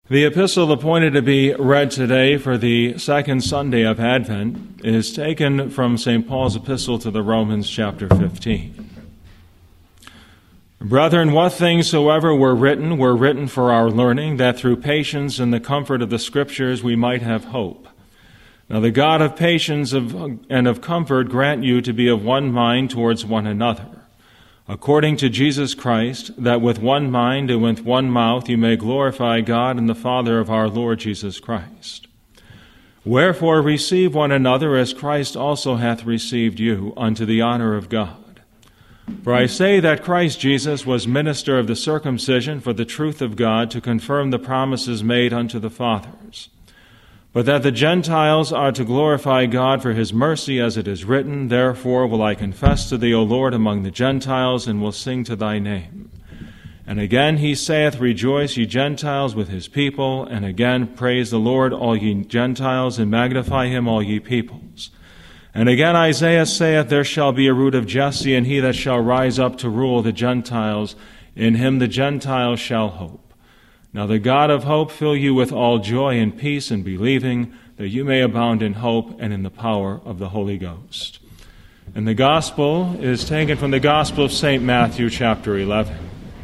The epistle appointed to be read today for the second Sunday of Advent is taken from St. Paul's epistle to the Romans, chapter 15. Brethren, what things soever were written for our learning, that through patience and the comfort of the Scriptures we might have hope. Now the God of patience and of comfort grant you to be of one mind towards one another, according to Jesus Christ, that with one mind and with one mouth you may glorify God and the Father of our Lord Jesus Christ. Wherefore receive one another as Christ also hath received you, unto the honor of God. For I say that Christ Jesus was minister of the circumcision for the truth of God, to confirm the promises made unto the fathers, but that the Gentiles are to glorify God for his mercy, as it is written, Therefore will I confess to thee, O Lord, among the Gentiles, and will sing to thy name. And again he saith, Rejoice, ye Gentiles, with his people. And again, Praise the Lord, all ye Gentiles, and magnify him, all ye peoples. And again Isaiah saith, There shall be a root of Jesse, and he that shall rise up to rule the Gentiles. In him the Gentiles shall hope. Now the God of hope fill you with all joy and peace in believing, that you may abound in hope and in the power of the Holy Ghost. And the Gospel is taken from the Gospel of St. Matthew, chapter 11.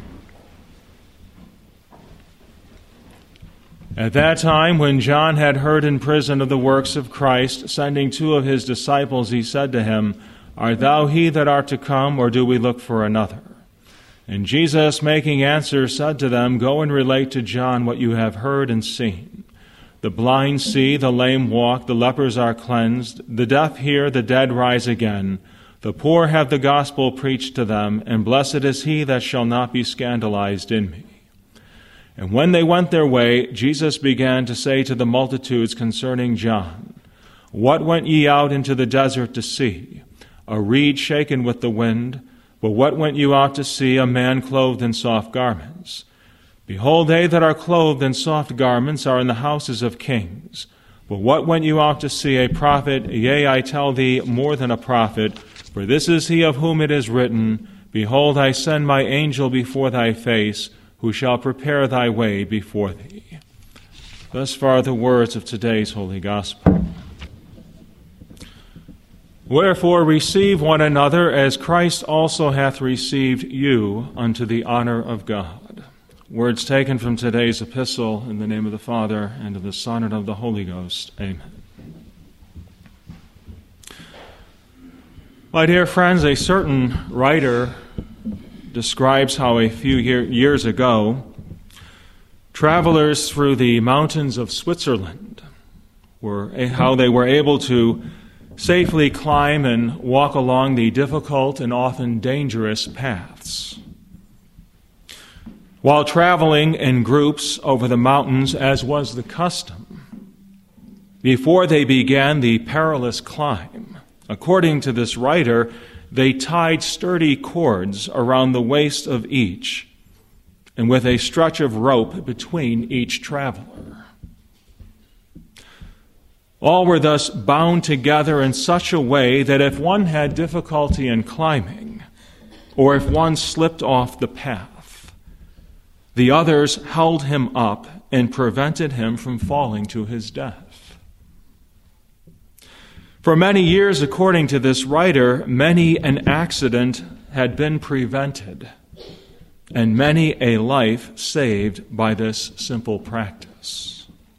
At that time, when John had heard in prison of the works of Christ, sending two of his disciples, he said to him, Art thou he that art to come, or do we look for another? And Jesus, making answer, said to them, Go and relate to John what you have heard and seen. The blind see, the lame walk, the lepers are cleansed, the deaf hear, the dead rise again. The poor have the gospel preached to them, and blessed is he that shall not be scandalized in me. And when they went their way, Jesus began to say to the multitudes concerning John, What went ye out into the desert to see? A reed shaken with the wind? But what went you out to see? A man clothed in soft garments? Behold, they that are clothed in soft garments are in the houses of kings. But what went you out to see? A prophet? Yea, I tell thee, more than a prophet. For this is he of whom it is written, Behold, I send my angel before thy face, who shall prepare thy way before thee. Thus far the words of today's Holy Gospel. Wherefore receive one another, as Christ also hath received you, unto the honor of God. Words taken from today's epistle, in the name of the Father, and of the Son, and of the Holy Ghost. Amen. My dear friends, a certain writer describes how a few years ago, travelers through the mountains of Switzerland how they were able to safely climb and walk along the difficult and often dangerous paths. While traveling in groups over the mountains, as was the custom, before they began the perilous climb, according to this writer, they tied sturdy cords around the waist of each, and with a stretch of rope between each traveler. All were thus bound together in such a way that if one had difficulty in climbing, or if one slipped off the path, the others held him up and prevented him from falling to his death. For many years, according to this writer, many an accident had been prevented, and many a life saved by this simple practice.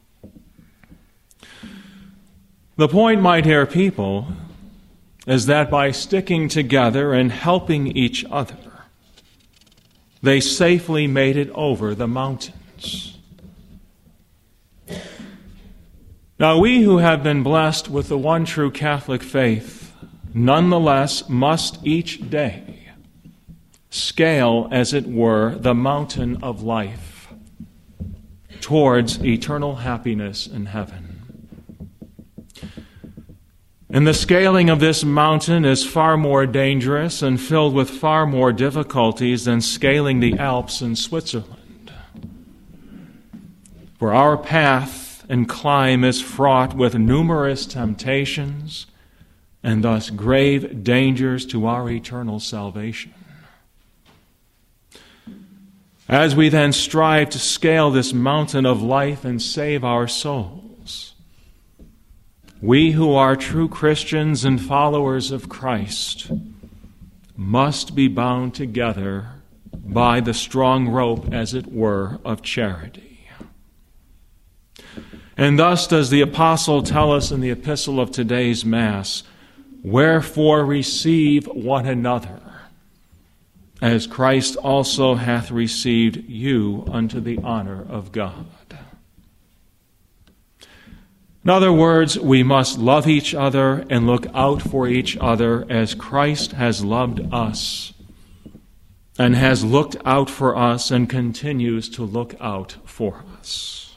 The point, my dear people, is that by sticking together and helping each other, they safely made it over the mountains. Now, we who have been blessed with the one true Catholic faith, nonetheless must each day scale, as it were, the mountain of life towards eternal happiness in heaven. And the scaling of this mountain is far more dangerous and filled with far more difficulties than scaling the Alps in Switzerland. For our path and climb is fraught with numerous temptations and thus grave dangers to our eternal salvation. As we then strive to scale this mountain of life and save our souls, we who are true Christians and followers of Christ must be bound together by the strong rope, as it were, of charity. And thus does the apostle tell us in the epistle of today's Mass, "Wherefore receive one another, as Christ also hath received you unto the honor of God." In other words, we must love each other and look out for each other as Christ has loved us and has looked out for us and continues to look out for us.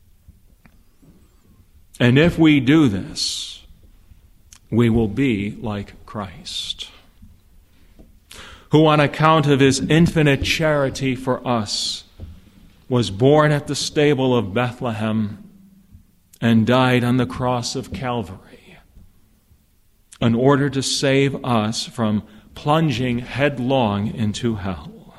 And if we do this, we will be like Christ, who on account of his infinite charity for us was born at the stable of Bethlehem and died on the cross of Calvary in order to save us from plunging headlong into hell.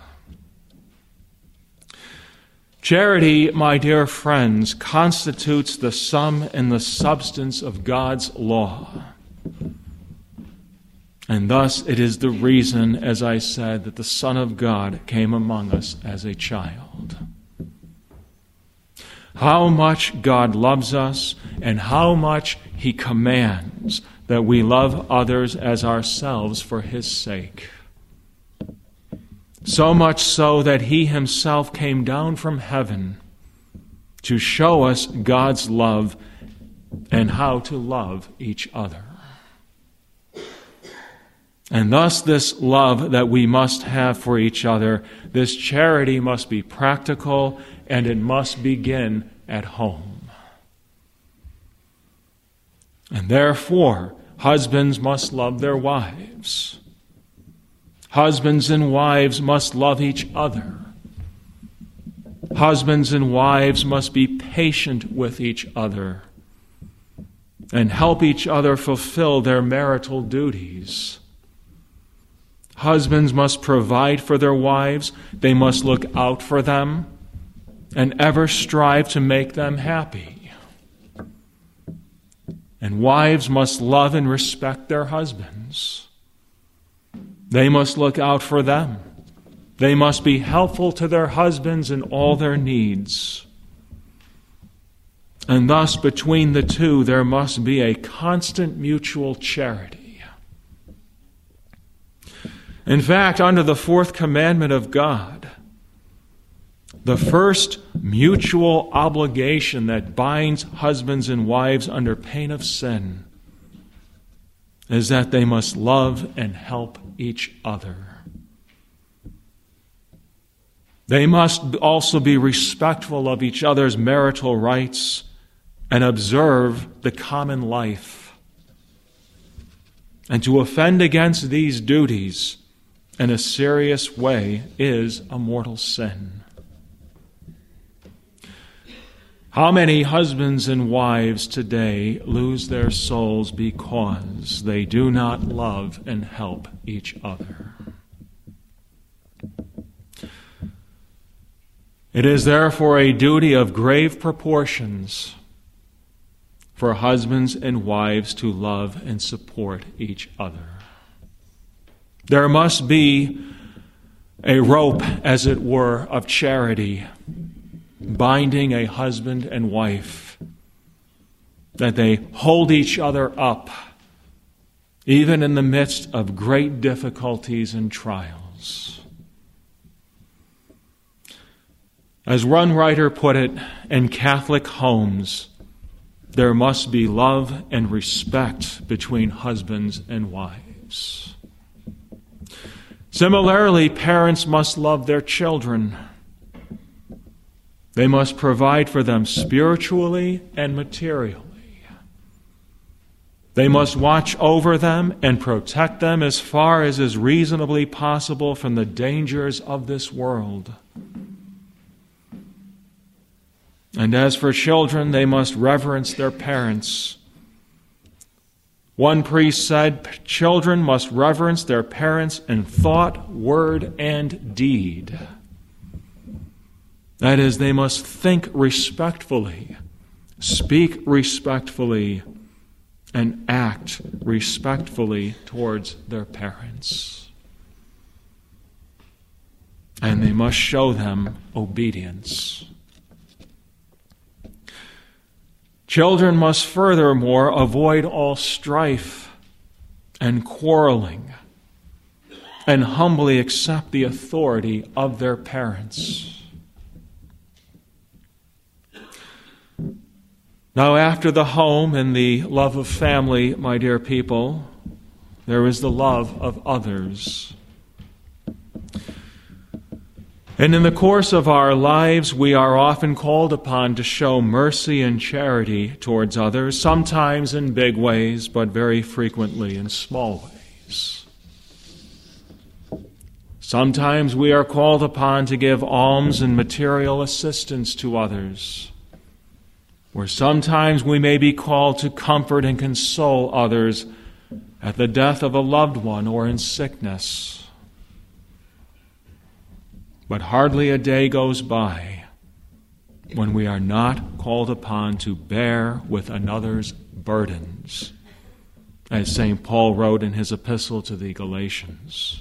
Charity, my dear friends, constitutes the sum and the substance of God's law. And thus it is the reason, as I said, that the Son of God came among us as a child. How much God loves us and how much he commands that we love others as ourselves for his sake. So much so that he himself came down from heaven to show us God's love and how to love each other. And thus this love that we must have for each other, this charity must be practical and it must begin at home. And therefore, husbands must love their wives. Husbands and wives must love each other. Husbands and wives must be patient with each other and help each other fulfill their marital duties. Husbands must provide for their wives. They must look out for them and ever strive to make them happy. And wives must love and respect their husbands. They must look out for them. They must be helpful to their husbands in all their needs. And thus, between the two, there must be a constant mutual charity. In fact, under the fourth commandment of God, the first mutual obligation that binds husbands and wives under pain of sin is that they must love and help each other. They must also be respectful of each other's marital rights and observe the common life. And to offend against these duties in a serious way is a mortal sin. How many husbands and wives today lose their souls because they do not love and help each other? It is therefore a duty of grave proportions for husbands and wives to love and support each other. There must be a rope, as it were, of charity binding a husband and wife, that they hold each other up, even in the midst of great difficulties and trials. As one writer put it, in Catholic homes, there must be love and respect between husbands and wives. Similarly, parents must love their children. They must provide for them spiritually and materially. They must watch over them and protect them as far as is reasonably possible from the dangers of this world. And as for children, they must reverence their parents. One priest said, children must reverence their parents in thought, word, and deed. That is, they must think respectfully, speak respectfully, and act respectfully towards their parents. And they must show them obedience. Children must furthermore avoid all strife and quarreling and humbly accept the authority of their parents. Now, after the home and the love of family, my dear people, there is the love of others. And in the course of our lives, we are often called upon to show mercy and charity towards others, sometimes in big ways, but very frequently in small ways. Sometimes we are called upon to give alms and material assistance to others, or sometimes we may be called to comfort and console others at the death of a loved one or in sickness. But hardly a day goes by when we are not called upon to bear with another's burdens, as St. Paul wrote in his epistle to the Galatians.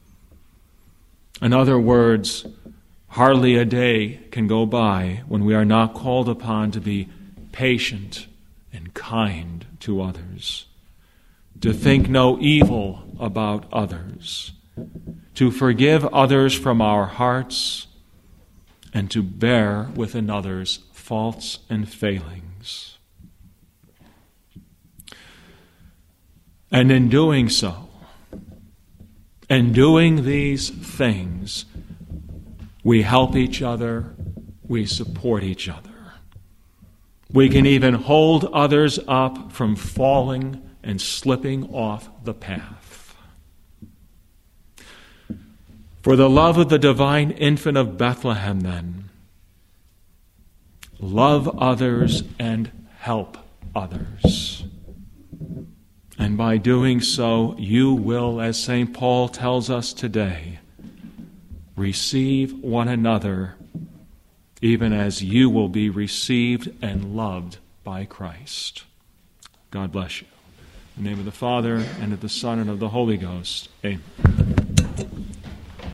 In other words, hardly a day can go by when we are not called upon to be patient and kind to others, to think no evil about others, to forgive others from our hearts, and to bear with another's faults and failings. And in doing so, and doing these things, we help each other, we support each other. We can even hold others up from falling and slipping off the path. For the love of the divine infant of Bethlehem, then, love others and help others. And by doing so, you will, as St. Paul tells us today, receive one another, even as you will be received and loved by Christ. God bless you. In the name of the Father, and of the Son, and of the Holy Ghost. Amen.